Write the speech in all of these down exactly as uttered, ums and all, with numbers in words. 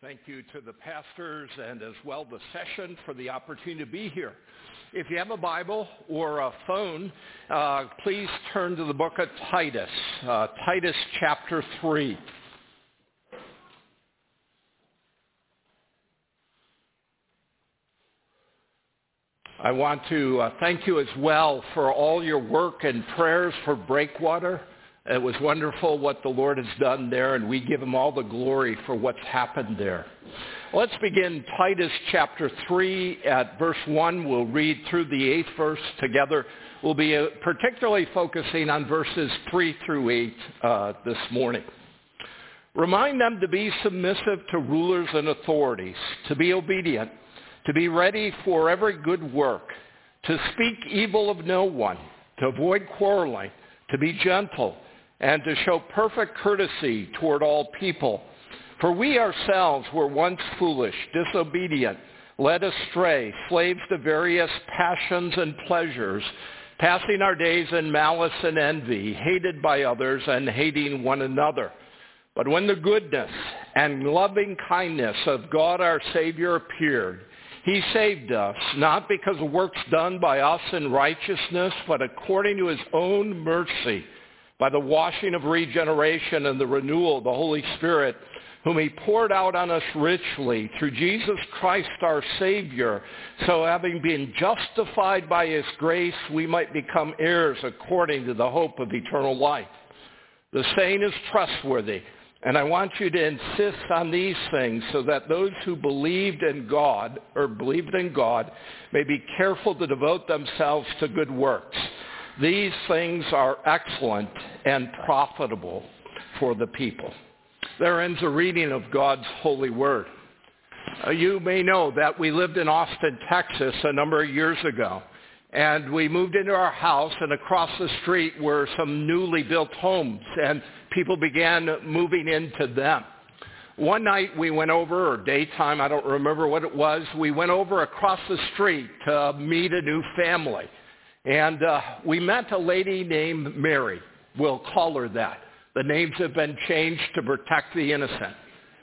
Thank you to the pastors and as well the session for the opportunity to be here. If you have a Bible or a phone, uh, please turn to the book of Titus, uh, Titus chapter three. I want to uh, thank you as well for all your work and prayers for Breakwater. It was wonderful what the Lord has done there, and we give him all the glory for what's happened there. Let's begin Titus chapter three at verse one. We'll read through the eighth verse together. We'll be uh, particularly focusing on verses three through eight uh, this morning. Remind them to be submissive to rulers and authorities, to be obedient, to be ready for every good work, to speak evil of no one, to avoid quarreling, to be gentle, and to show perfect courtesy toward all people. For we ourselves were once foolish, disobedient, led astray, slaves to various passions and pleasures, passing our days in malice and envy, hated by others and hating one another. But when the goodness and loving kindness of God our Savior appeared, he saved us, not because of works done by us in righteousness, but according to his own mercy, by the washing of regeneration and the renewal of the Holy Spirit, whom he poured out on us richly through Jesus Christ our Savior, so having been justified by his grace, we might become heirs according to the hope of eternal life. The saying is trustworthy, and I want you to insist on these things so that those who believed in God, or believed in God, may be careful to devote themselves to good works. These things are excellent and profitable for the people. There ends a reading of God's holy word. Uh, you may know that we lived in Austin, Texas a number of years ago, and we moved into our house, and across the street were some newly built homes, and people began moving into them. One night we went over, or daytime, I don't remember what it was, we went over across the street to meet a new family. And uh, we met a lady named Mary. We'll call her that. The names have been changed to protect the innocent.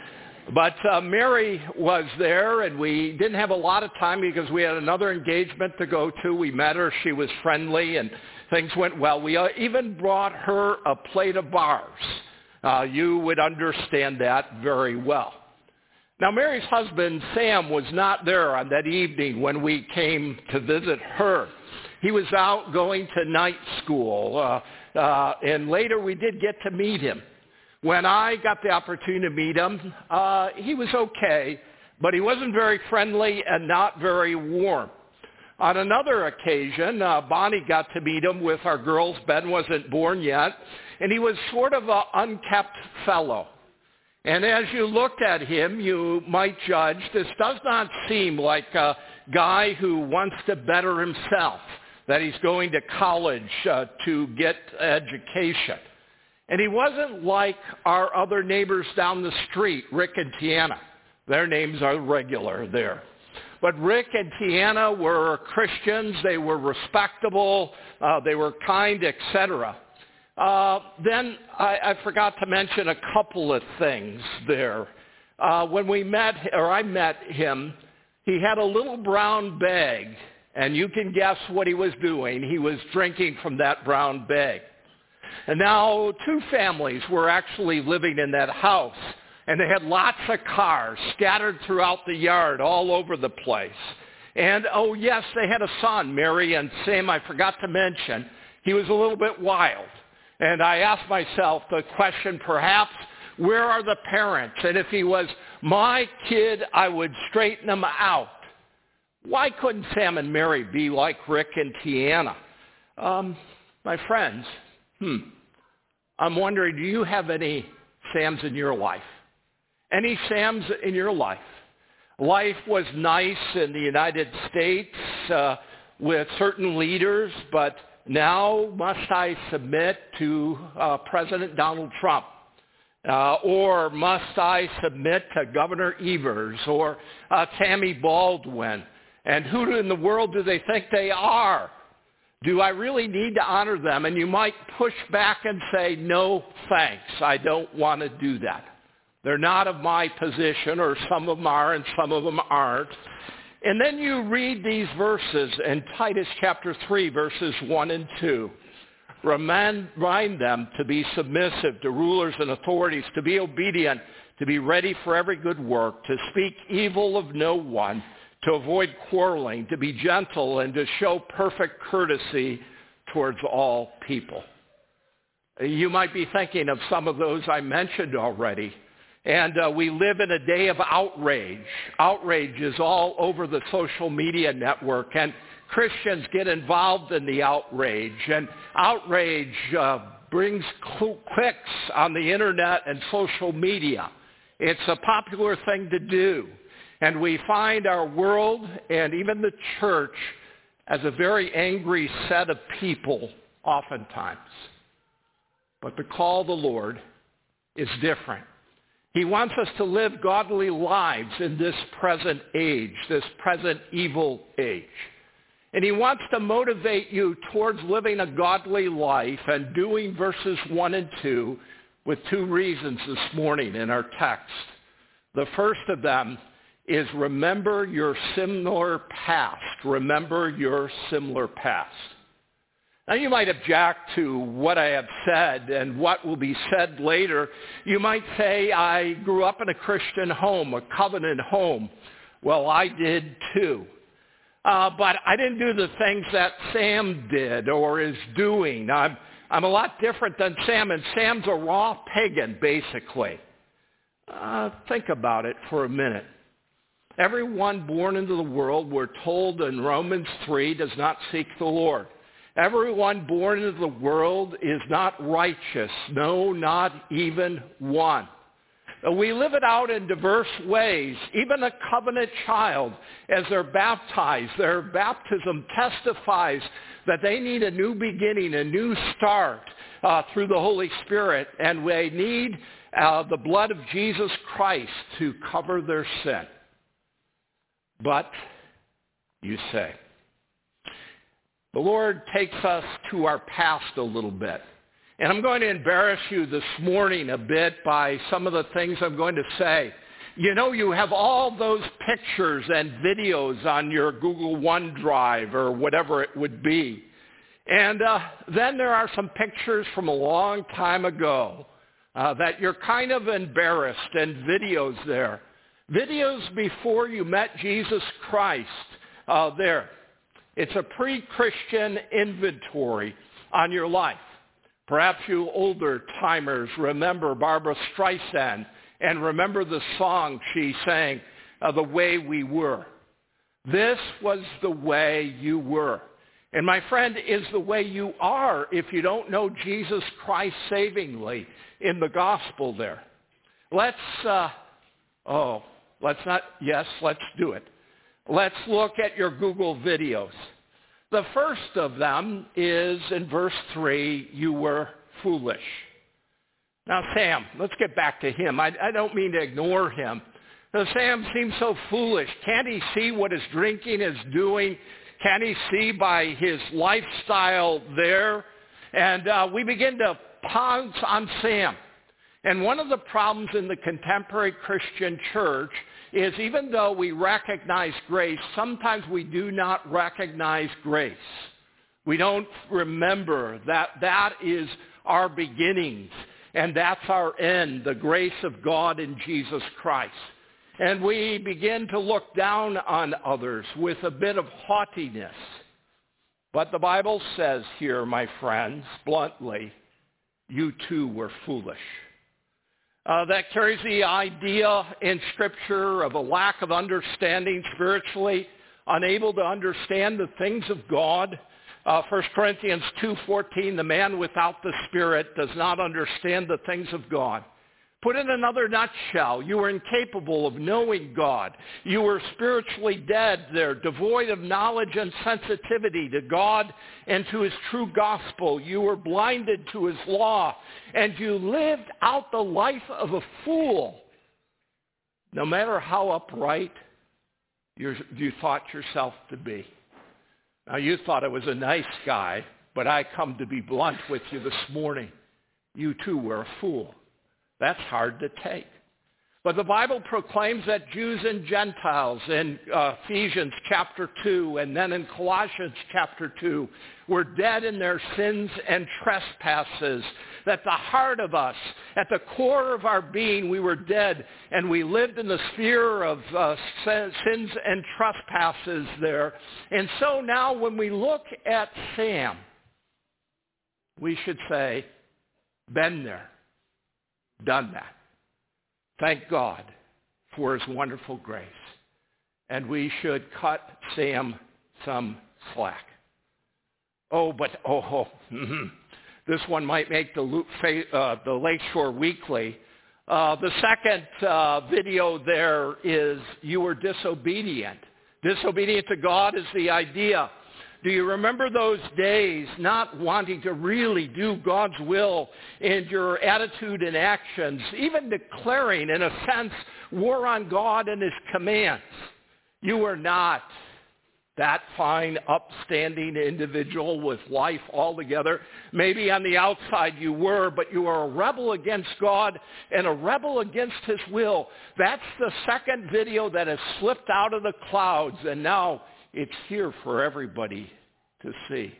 But uh, Mary was there, and we didn't have a lot of time because we had another engagement to go to. We met her. She was friendly, and things went well. We uh, even brought her a plate of bars. Uh, you would understand that very well. Now, Mary's husband, Sam, was not there on that evening when we came to visit her. He was out going to night school, uh, uh, and later we did get to meet him. When I got the opportunity to meet him, uh, he was okay, but he wasn't very friendly and not very warm. On another occasion, uh, Bonnie got to meet him with our girls. Ben wasn't born yet, and he was sort of an unkept fellow. And as you looked at him, you might judge, this does not seem like a guy who wants to better himself, that he's going to college uh, to get education. And he wasn't like our other neighbors down the street, Rick and Tiana. Their names are regular there. But Rick and Tiana were Christians. They were respectable. Uh, they were kind, et cetera. Uh, then I, I forgot to mention a couple of things there. Uh, when we met, or I met him, he had a little brown bag, and you can guess what he was doing. He was drinking from that brown bag. And now two families were actually living in that house, and they had lots of cars scattered throughout the yard all over the place. And, oh, yes, they had a son, Mary and Sam, I forgot to mention. He was a little bit wild. And I asked myself the question, perhaps, where are the parents? And if he was my kid, I would straighten him out. Why couldn't Sam and Mary be like Rick and Tiana? Um, my friends, hmm, I'm wondering, do you have any Sams in your life? Any Sams in your life? Life was nice in the United States uh, with certain leaders, but now must I submit to uh, President Donald Trump? Uh, or must I submit to Governor Evers or uh, Tammy Baldwin? And who in the world do they think they are? Do I really need to honor them? And you might push back and say, no, thanks. I don't want to do that. They're not of my position, or some of them are and some of them aren't. And then you read these verses in Titus chapter three, verses one and two. Remind them to be submissive to rulers and authorities, to be obedient, to be ready for every good work, to speak evil of no one, to avoid quarreling, to be gentle, and to show perfect courtesy towards all people. You might be thinking of some of those I mentioned already. And uh, we live in a day of outrage. Outrage is all over the social media network, and Christians get involved in the outrage. And outrage uh, brings cl- clicks on the internet and social media. It's a popular thing to do. And we find our world and even the church as a very angry set of people oftentimes. But the call of the Lord is different. He wants us to live godly lives in this present age, this present evil age. And he wants to motivate you towards living a godly life and doing verses one and two with two reasons this morning in our text. The first of them is remember your similar past. Remember your similar past. Now, you might object to what I have said and what will be said later. You might say, I grew up in a Christian home, a covenant home. Well, I did too. Uh, but I didn't do the things that Sam did or is doing. I'm, I'm a lot different than Sam, and Sam's a raw pagan, basically. Uh, think about it for a minute. Everyone born into the world, we're told in Romans three, does not seek the Lord. Everyone born into the world is not righteous. No, not even one. We live it out in diverse ways. Even a covenant child, as they're baptized, their baptism testifies that they need a new beginning, a new start uh, through the Holy Spirit, and they need uh, the blood of Jesus Christ to cover their sin. But, you say, the Lord takes us to our past a little bit. And I'm going to embarrass you this morning a bit by some of the things I'm going to say. You know, you have all those pictures and videos on your Google OneDrive or whatever it would be. And uh, then there are some pictures from a long time ago uh, that you're kind of embarrassed, and videos there. Videos before you met Jesus Christ uh, there. It's a pre-Christian inventory on your life. Perhaps you older timers remember Barbara Streisand and remember the song she sang, uh, The Way We Were. This was the way you were. And my friend, is the way you are if you don't know Jesus Christ savingly in the gospel there. Let's, uh, oh, let's not, yes, let's do it. Let's look at your Google videos. The first of them is in verse three, you were foolish. Now, Sam, let's get back to him. I, I don't mean to ignore him. Now, Sam seems so foolish. Can't he see what his drinking is doing? Can't he see by his lifestyle there? And uh, we begin to pounce on Sam. And one of the problems in the contemporary Christian church is even though we recognize grace, sometimes we do not recognize grace. We don't remember that that is our beginnings and that's our end, the grace of God in Jesus Christ. And we begin to look down on others with a bit of haughtiness. But the Bible says here, my friends, bluntly, you too were foolish. Uh, that carries the idea in Scripture of a lack of understanding spiritually, unable to understand the things of God. Uh, First Corinthians two fourteen, the man without the Spirit does not understand the things of God. Put in another nutshell, you were incapable of knowing God. You were spiritually dead there, devoid of knowledge and sensitivity to God and to his true gospel. You were blinded to his law, and you lived out the life of a fool. No matter how upright you're, you thought yourself to be. Now, you thought I was a nice guy, but I come to be blunt with you this morning. You too were a fool. That's hard to take. But the Bible proclaims that Jews and Gentiles in uh, Ephesians chapter two and then in Colossians chapter two were dead in their sins and trespasses. That the heart of us, at the core of our being, we were dead and we lived in the sphere of uh, sins and trespasses there. And so now when we look at Sam, we should say, been there, done that. Thank God for his wonderful grace. And we should cut Sam some slack. Oh, but, oh, oh mm-hmm. This one might make the, uh, the Lakeshore Weekly. Uh, the second uh, video there is you were disobedient. Disobedient to God is the idea. Do you remember those days not wanting to really do God's will in your attitude and actions, even declaring, in a sense, war on God and his commands? You were not that fine, upstanding individual with life altogether. Maybe on the outside you were, but you were a rebel against God and a rebel against his will. That's the second video that has slipped out of the clouds, and now it's here for everybody to see.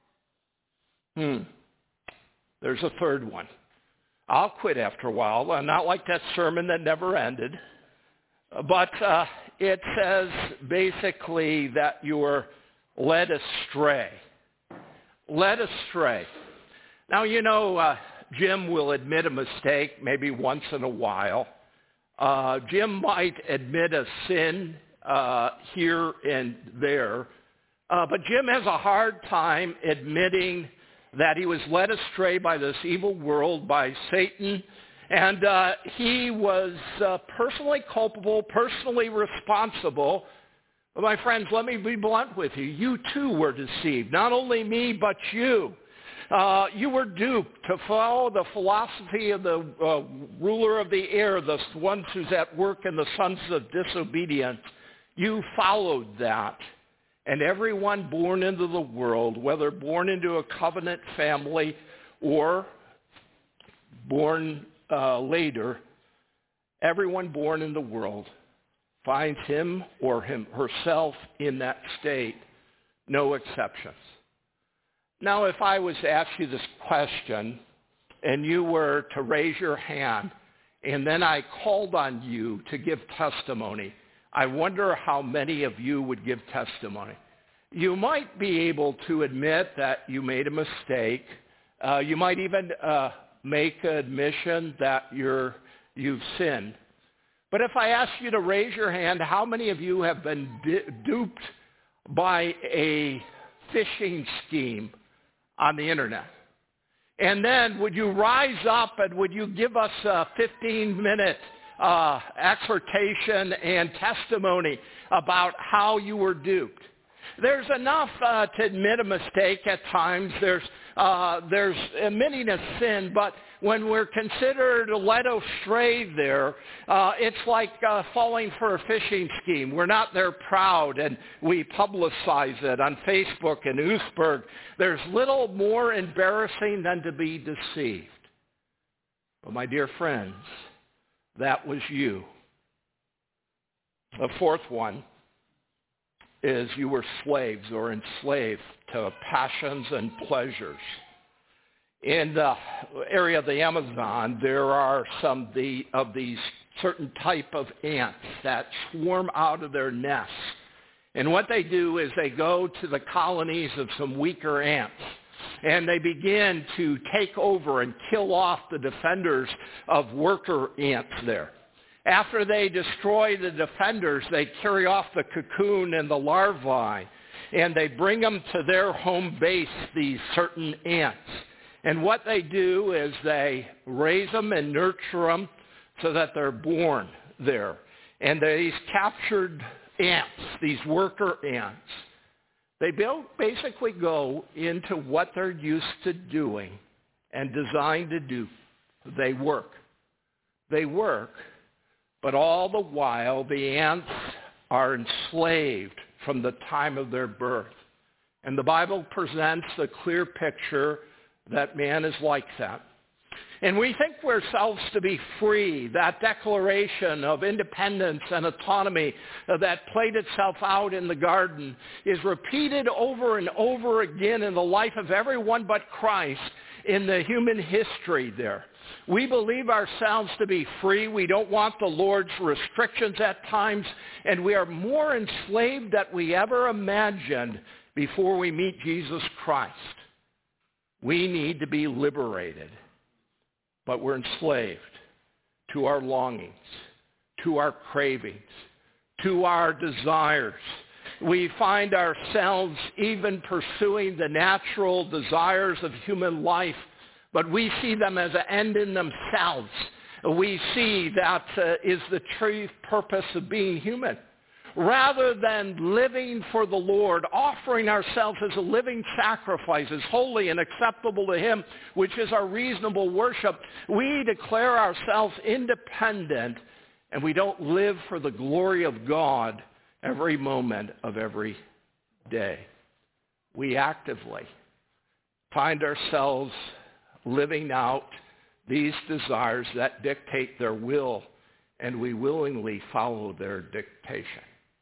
Hmm. There's a third one. I'll quit after a while. I'm not like that sermon that never ended. But uh, it says basically that you were led astray. Led astray. Now, you know, uh, Jim will admit a mistake maybe once in a while. Uh, Jim might admit a sin uh, here and there. Uh, but Jim has a hard time admitting that he was led astray by this evil world, by Satan. And uh, he was uh, personally culpable, personally responsible. But my friends, let me be blunt with you. You too were deceived. Not only me, but you. Uh, you were duped to follow the philosophy of the uh, ruler of the air, the ones who's at work in the sons of disobedience. You followed that. And everyone born into the world, whether born into a covenant family or born uh, later, everyone born in the world finds him or him herself in that state, no exceptions. Now, if I was to ask you this question and you were to raise your hand and then I called on you to give testimony, I wonder how many of you would give testimony. You might be able to admit that you made a mistake. Uh, you might even uh, make an admission that you're, you've sinned. But if I ask you to raise your hand, how many of you have been di- duped by a phishing scheme on the internet? And then would you rise up and would you give us a fifteen-minute uh, exhortation and testimony about how you were duped? There's enough uh, to admit a mistake at times. There's uh, there's admitting a sin, but when we're considered led astray there, uh, it's like uh, falling for a phishing scheme. We're not there proud, and we publicize it on Facebook and Oostburg. There's little more embarrassing than to be deceived. But my dear friends, that was you. The fourth one is you were slaves or enslaved to passions and pleasures. In the area of the Amazon, there are some of, the, of these certain type of ants that swarm out of their nests. And what they do is they go to the colonies of some weaker ants, and they begin to take over and kill off the defenders of worker ants there. After they destroy the defenders, they carry off the cocoon and the larvae, and they bring them to their home base, these certain ants. And what they do is they raise them and nurture them so that they're born there. And these captured ants, these worker ants, they basically go into what they're used to doing and designed to do. They work. They work. But all the while, the ants are enslaved from the time of their birth. And the Bible presents a clear picture that man is like that. And we think we're ourselves to be free. That declaration of independence and autonomy uh, that played itself out in the garden is repeated over and over again in the life of everyone but Christ in the human history there. We believe ourselves to be free. We don't want the Lord's restrictions at times, and we are more enslaved than we ever imagined before we meet Jesus Christ. We need to be liberated, but we're enslaved to our longings, to our cravings, to our desires. We find ourselves even pursuing the natural desires of human life, but we see them as an end in themselves. We see that uh, is the true purpose of being human. Rather than living for the Lord, offering ourselves as a living sacrifice, as holy and acceptable to Him, which is our reasonable worship, we declare ourselves independent, and we don't live for the glory of God every moment of every day. We actively find ourselves living out these desires that dictate their will, and we willingly follow their dictation.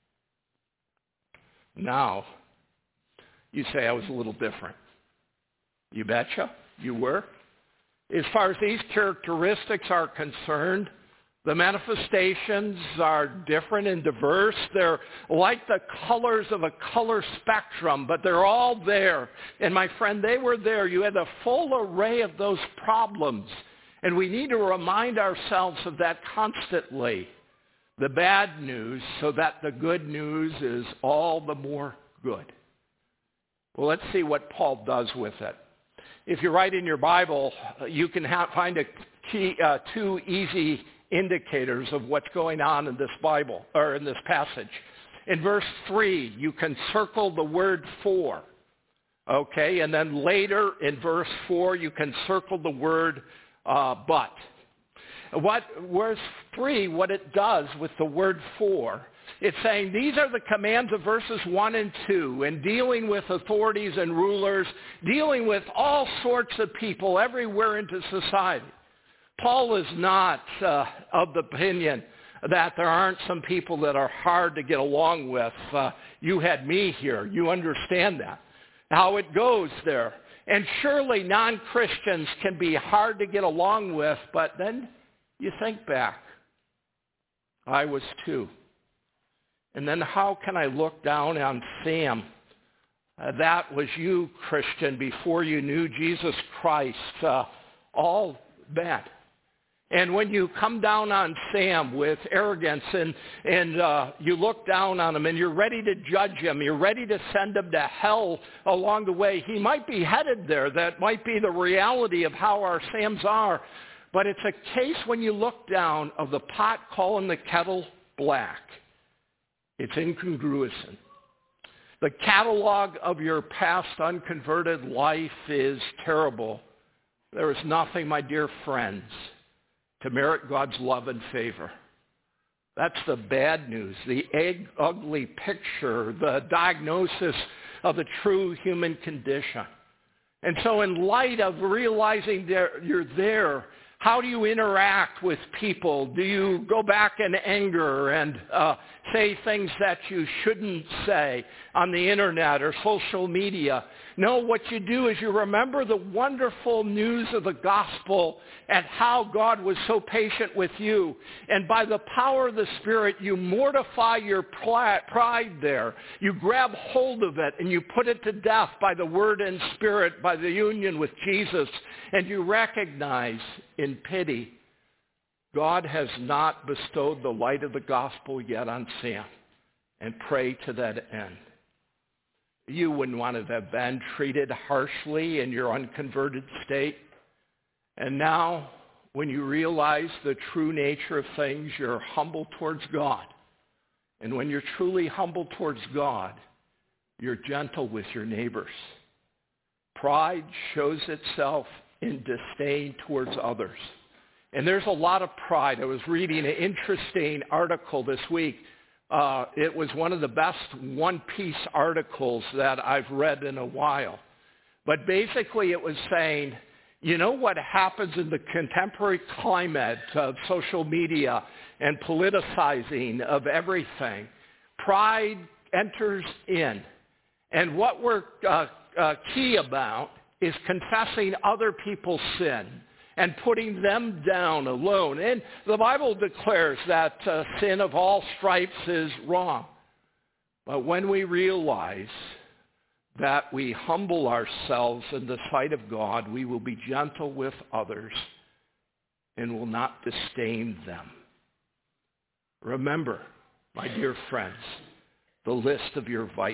Now, you say I was a little different. You betcha, you were. As far as these characteristics are concerned, the manifestations are different and diverse. They're like the colors of a color spectrum, but they're all there. And my friend, they were there. You had a full array of those problems. And we need to remind ourselves of that constantly. The bad news, so that the good news is all the more good. Well, let's see what Paul does with it. If you write in your Bible, you can have, find a key, uh, two easy indicators of what's going on in this Bible, or in this passage. In verse three, you can circle the word for. Okay, and then later in verse four, you can circle the word uh, but. What verse three, what it does with the word for, it's saying these are the commands of verses one and two, and dealing with authorities and rulers, dealing with all sorts of people everywhere into society. Paul is not uh, of the opinion that there aren't some people that are hard to get along with. Uh, you had me here. You understand that, how it goes there. And surely non-Christians can be hard to get along with, but then you think back. I was too. And then how can I look down on Sam? Uh, that was you, Christian, before you knew Jesus Christ. Uh, all bad. And when you come down on Sam with arrogance and, and uh, you look down on him and you're ready to judge him, you're ready to send him to hell along the way, he might be headed there. That might be the reality of how our Sams are. But it's a case when you look down of the pot calling the kettle black. It's incongruous. The catalog of your past unconverted life is terrible. There is nothing, my dear friends, to merit God's love and favor. That's the bad news, the egg, ugly picture, the diagnosis of the true human condition. And so in light of realizing that you're there, how do you interact with people? Do you go back in anger and uh, say things that you shouldn't say on the internet or social media? No, what you do is you remember the wonderful news of the gospel and how God was so patient with you. And by the power of the Spirit, you mortify your pride there. You grab hold of it and you put it to death by the Word and Spirit, by the union with Jesus. And you recognize in pity, God has not bestowed the light of the gospel yet on Sam, and pray to that end. You wouldn't want to have been treated harshly in your unconverted state. And now, when you realize the true nature of things, you're humble towards God. And when you're truly humble towards God, you're gentle with your neighbors. Pride shows itself in disdain towards others. And there's a lot of pride. I was reading an interesting article this week. Uh, it was one of the best one-piece articles that I've read in a while. But basically it was saying, You know what happens in the contemporary climate of social media and politicizing of everything? Pride enters in. And what we're uh, uh, key about is confessing other people's sin and putting them down alone. And the Bible declares that uh, sin of all stripes is wrong. But when we realize that we humble ourselves in the sight of God, we will be gentle with others and will not disdain them. Remember, my dear friends, the list of your vices.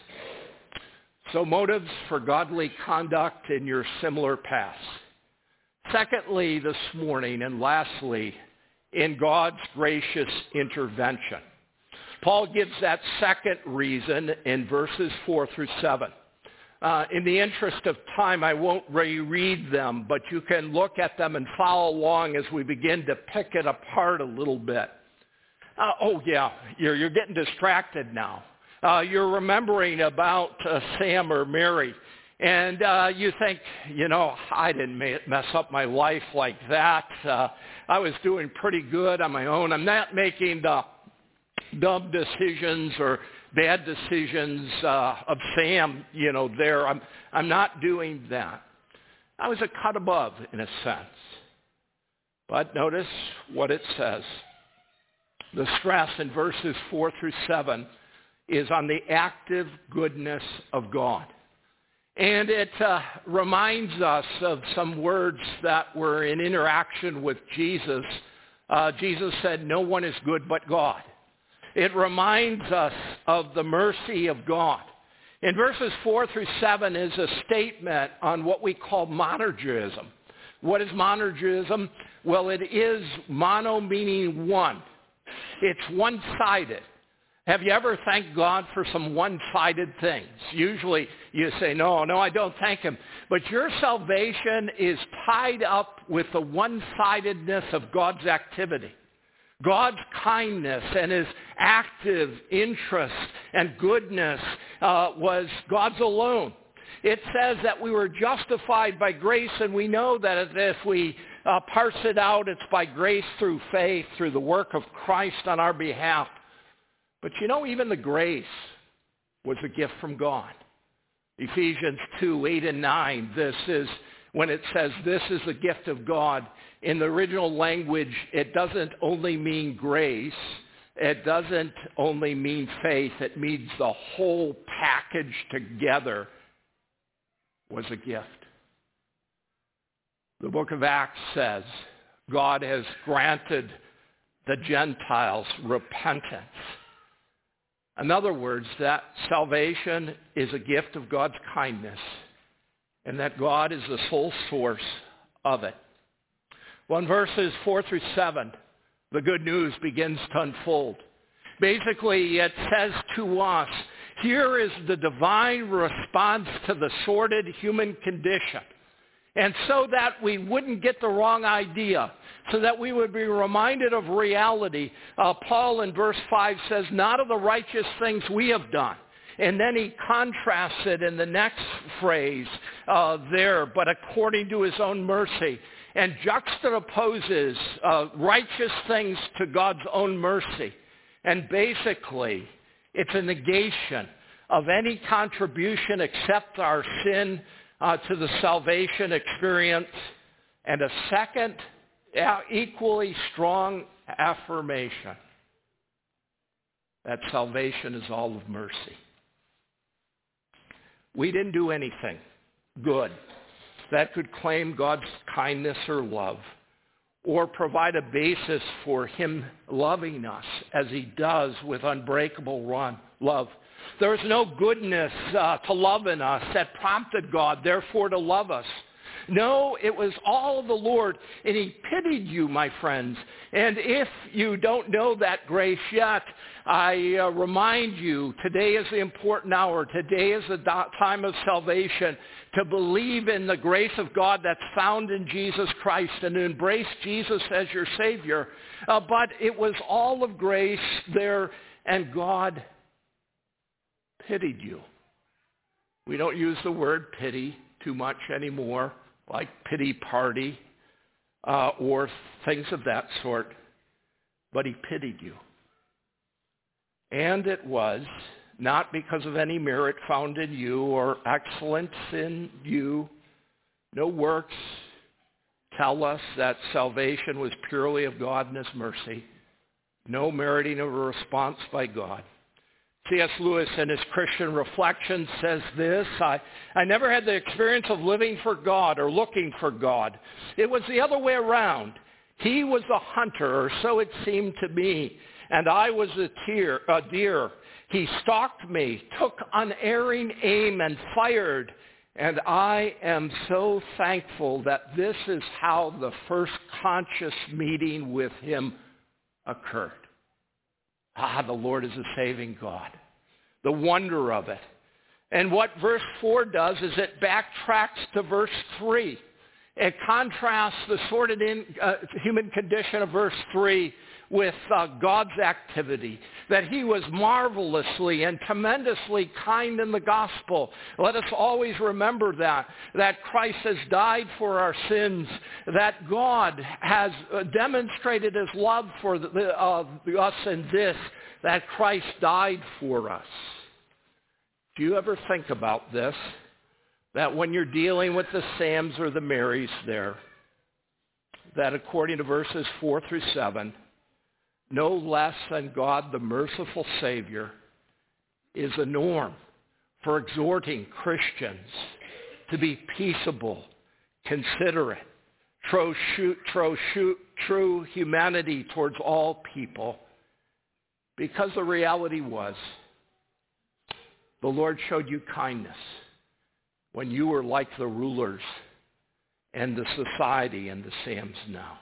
So motives for godly conduct in your similar past. Secondly, this morning, and lastly, in God's gracious intervention. Paul gives that second reason in verses four through seven. Uh, in the interest of time, I won't reread them, but you can look at them and follow along as we begin to pick it apart a little bit. Uh, oh, yeah, you're, you're getting distracted now. Uh, you're remembering about uh, Sam or Mary, and uh, you think, you know, I didn't mess up my life like that. Uh, I was doing pretty good on my own. I'm not making the dumb decisions or bad decisions uh, of Sam, you know, there. I'm, I'm not doing that. I was a cut above, in a sense. But notice what it says. The stress in verses four through seven is on the active goodness of God. And it uh, reminds us of some words that were in interaction with Jesus. Uh, Jesus said, "No one is good but God." It reminds us of the mercy of God. In verses four through seven is a statement on what we call monergism. What is monergism? Well, it is mono meaning one. It's one-sided. Have you ever thanked God for some one-sided things? Usually you say, no, no, I don't thank him. But your salvation is tied up with the one-sidedness of God's activity. God's kindness and his active interest and goodness uh, was God's alone. It says that we were justified by grace, and we know that if we uh, parse it out, it's by grace through faith, through the work of Christ on our behalf. But you know, even the grace was a gift from God. Ephesians two, eight and nine, this is when it says this is the gift of God. In the original language, it doesn't only mean grace. It doesn't only mean faith. It means the whole package together was a gift. The book of Acts says God has granted the Gentiles repentance. In other words, that salvation is a gift of God's kindness, and that God is the sole source of it. Well, in verses four through seven, the good news begins to unfold. Basically, it says to us, here is the divine response to the sordid human condition. And so that we wouldn't get the wrong idea, so that we would be reminded of reality, uh, Paul in verse five says, not of the righteous things we have done. And then he contrasts it in the next phrase uh, there, but according to his own mercy, and juxtaposes uh, righteous things to God's own mercy. And basically, it's a negation of any contribution except our sin uh, to the salvation experience, and a second, uh, equally strong affirmation that salvation is all of mercy. We didn't do anything good that could claim God's kindness or love, or provide a basis for him loving us as he does with unbreakable run, love. There is no goodness uh, to love in us that prompted God, therefore, to love us. No, it was all the Lord, and he pitied you, my friends. And if you don't know that grace yet, I uh, remind you, today is the important hour. Today is the do- time of salvation, to believe in the grace of God that's found in Jesus Christ and to embrace Jesus as your Savior. Uh, but it was all of grace there, and God pitied you. We don't use the word pity too much anymore. like pity party uh, or things of that sort, but he pitied you. And it was not because of any merit found in you or excellence in you. No works tell us that salvation was purely of God and his mercy. No meriting of a response by God. C S Lewis in his Christian Reflections says this, I, I never had the experience of living for God or looking for God. It was the other way around. He was the hunter, or so it seemed to me, and I was a, tear, a deer. He stalked me, took unerring aim, and fired. And I am so thankful that this is how the first conscious meeting with him occurred. Ah, the Lord is a saving God. The wonder of it. And what verse four does is it backtracks to verse three. It contrasts the sordid in, uh, human condition of verse three with uh, God's activity, that he was marvelously and tremendously kind in the gospel. Let us always remember that, that Christ has died for our sins, that God has uh, demonstrated his love for the, uh, us in this, that Christ died for us. Do you ever think about this? That when you're dealing with the Sams or the Marys there, that according to verses four through seven, no less than God, the merciful Savior, is a norm for exhorting Christians to be peaceable, considerate, true, true, true humanity towards all people. Because the reality was, the Lord showed you kindness when you were like the rulers and the society and the Sams now.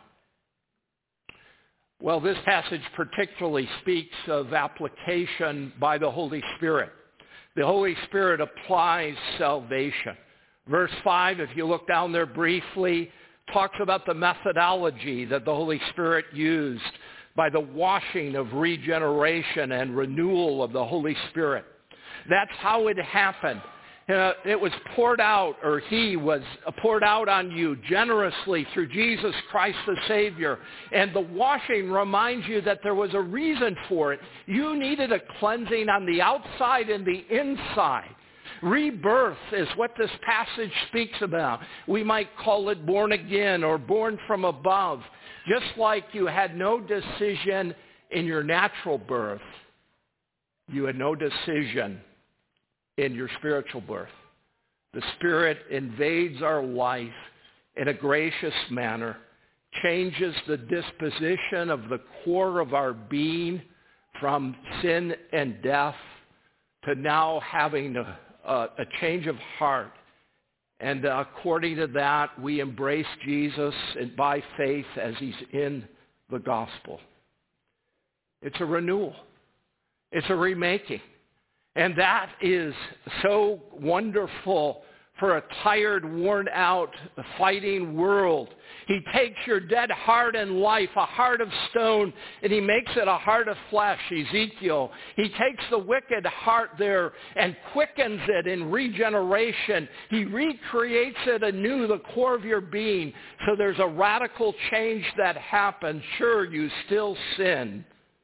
Well, this passage particularly speaks of application by the Holy Spirit. The Holy Spirit applies salvation. Verse five, if you look down there briefly, talks about the methodology that the Holy Spirit used by the washing of regeneration and renewal of the Holy Spirit. That's how it happened. Uh, it was poured out, or he was poured out on you generously through Jesus Christ the Savior. And the washing reminds you that there was a reason for it. You needed a cleansing on the outside and the inside. Rebirth is what this passage speaks about. We might call it born again or born from above. Just like you had no decision in your natural birth, you had no decision in your spiritual birth. The Spirit invades our life in a gracious manner, changes the disposition of the core of our being from sin and death to now having a, a, a change of heart. And uh, according to that, we embrace Jesus and by faith as he's in the gospel. It's a renewal. It's a remaking. And that is so wonderful for a tired, worn-out, fighting world. He takes your dead heart in life, a heart of stone, and he makes it a heart of flesh, Ezekiel. He takes the wicked heart there and quickens it in regeneration. He recreates it anew, the core of your being. So there's a radical change that happens. Sure, you still sin,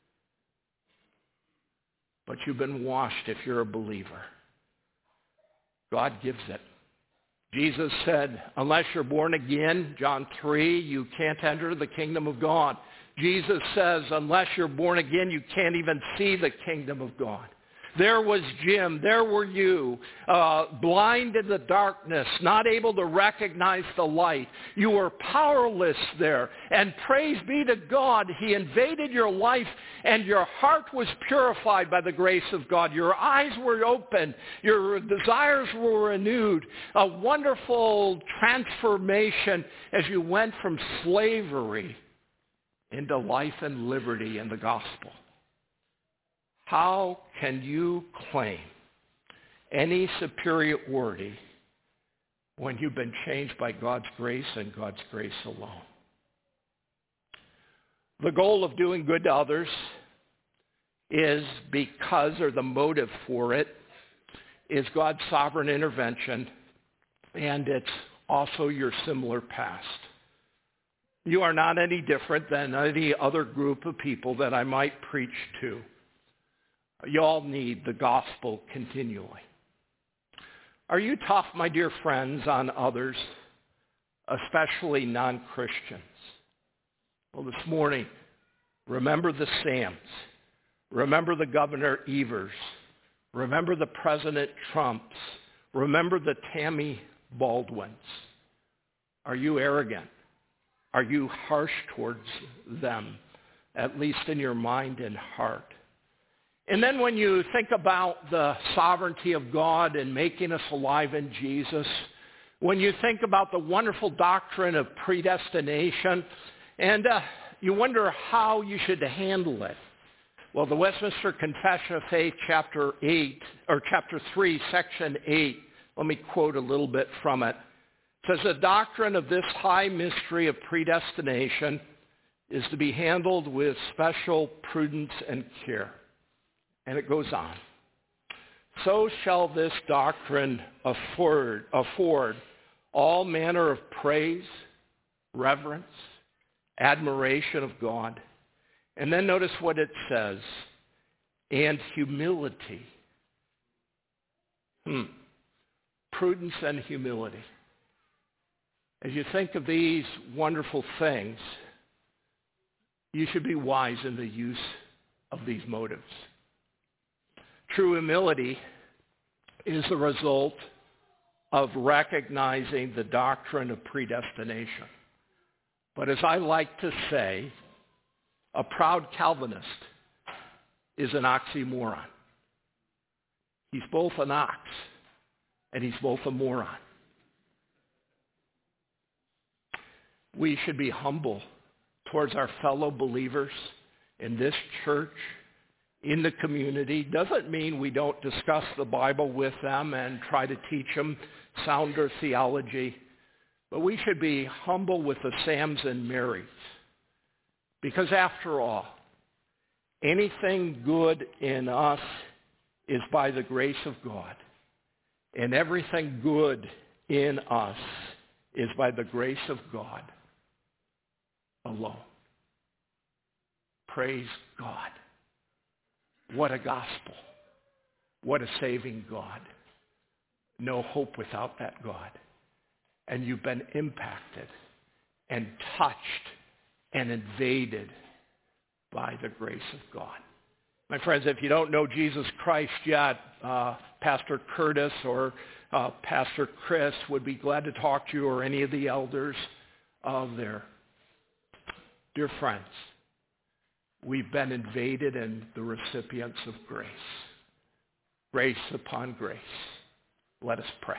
but you've been washed if you're a believer. God gives it. Jesus said, unless you're born again, John three, you can't enter the kingdom of God. Jesus says, unless you're born again, you can't even see the kingdom of God. There was Jim, there were you, uh, blind in the darkness, not able to recognize the light. You were powerless there. And praise be to God, he invaded your life and your heart was purified by the grace of God. Your eyes were open. Your desires were renewed. A wonderful transformation as you went from slavery into life and liberty in the gospel. How can you claim any superiority when you've been changed by God's grace and God's grace alone? The goal of doing good to others is because, or the motive for it, is God's sovereign intervention, and it's also your similar past. You are not any different than any other group of people that I might preach to. You all need the gospel continually. Are you tough, my dear friends, on others, especially non-Christians? Well, this morning, remember the Sams. Remember the Governor Evers. Remember the President Trumps. Remember the Tammy Baldwins. Are you arrogant? Are you harsh towards them, at least in your mind and heart? And then when you think about the sovereignty of God in making us alive in Jesus, when you think about the wonderful doctrine of predestination, and uh, you wonder how you should handle it. Well, the Westminster Confession of Faith, chapter eight, or chapter three, section eight, let me quote a little bit from it. It says, the doctrine of this high mystery of predestination is to be handled with special prudence and care. And it goes on. So shall this doctrine afford, afford all manner of praise, reverence, admiration of God. And then notice what it says, and humility. Hmm. Prudence and humility. As you think of these wonderful things, you should be wise in the use of these motives. True humility is the result of recognizing the doctrine of predestination. But as I like to say, a proud Calvinist is an oxymoron. He's both an ox and he's both a moron. We should be humble towards our fellow believers in this church, in the community. Doesn't mean we don't discuss the Bible with them and try to teach them sounder theology. But we should be humble with the Sams and Marys. Because after all, anything good in us is by the grace of God. And everything good in us is by the grace of God alone. Praise God. What a gospel. What a saving God. No hope without that God. And you've been impacted and touched and invaded by the grace of God. My friends, if you don't know Jesus Christ yet, uh, Pastor Curtis or uh, Pastor Chris would be glad to talk to you, or any of the elders of there. Dear friends, we've been invaded and the recipients of grace. Grace upon grace. Let us pray.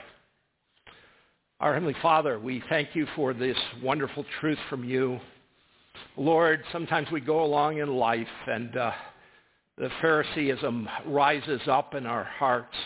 Our Heavenly Father, we thank you for this wonderful truth from you. Lord, sometimes we go along in life and uh, the Phariseeism rises up in our hearts.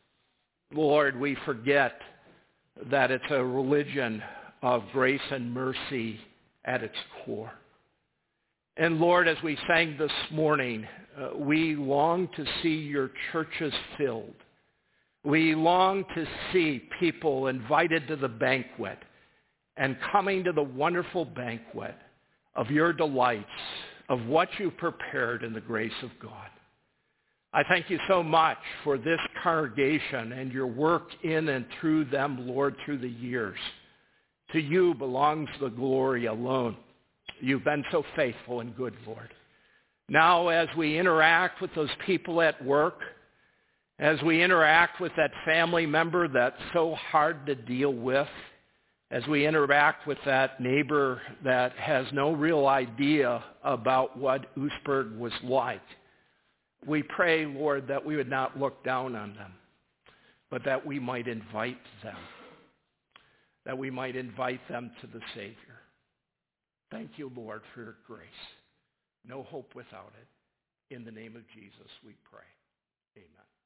Lord, we forget that it's a religion of grace and mercy at its core. And Lord, as we sang this morning, uh, we long to see your churches filled. We long to see people invited to the banquet and coming to the wonderful banquet of your delights, of what you prepared in the grace of God. I thank you so much for this congregation and your work in and through them, Lord, through the years. To you belongs the glory alone. You've been so faithful and good, Lord. Now, as we interact with those people at work, as we interact with that family member that's so hard to deal with, as we interact with that neighbor that has no real idea about what Oostburg was like, we pray, Lord, that we would not look down on them, but that we might invite them, that we might invite them to the Savior. Thank you, Lord, for your grace. No hope without it. In the name of Jesus, we pray. Amen.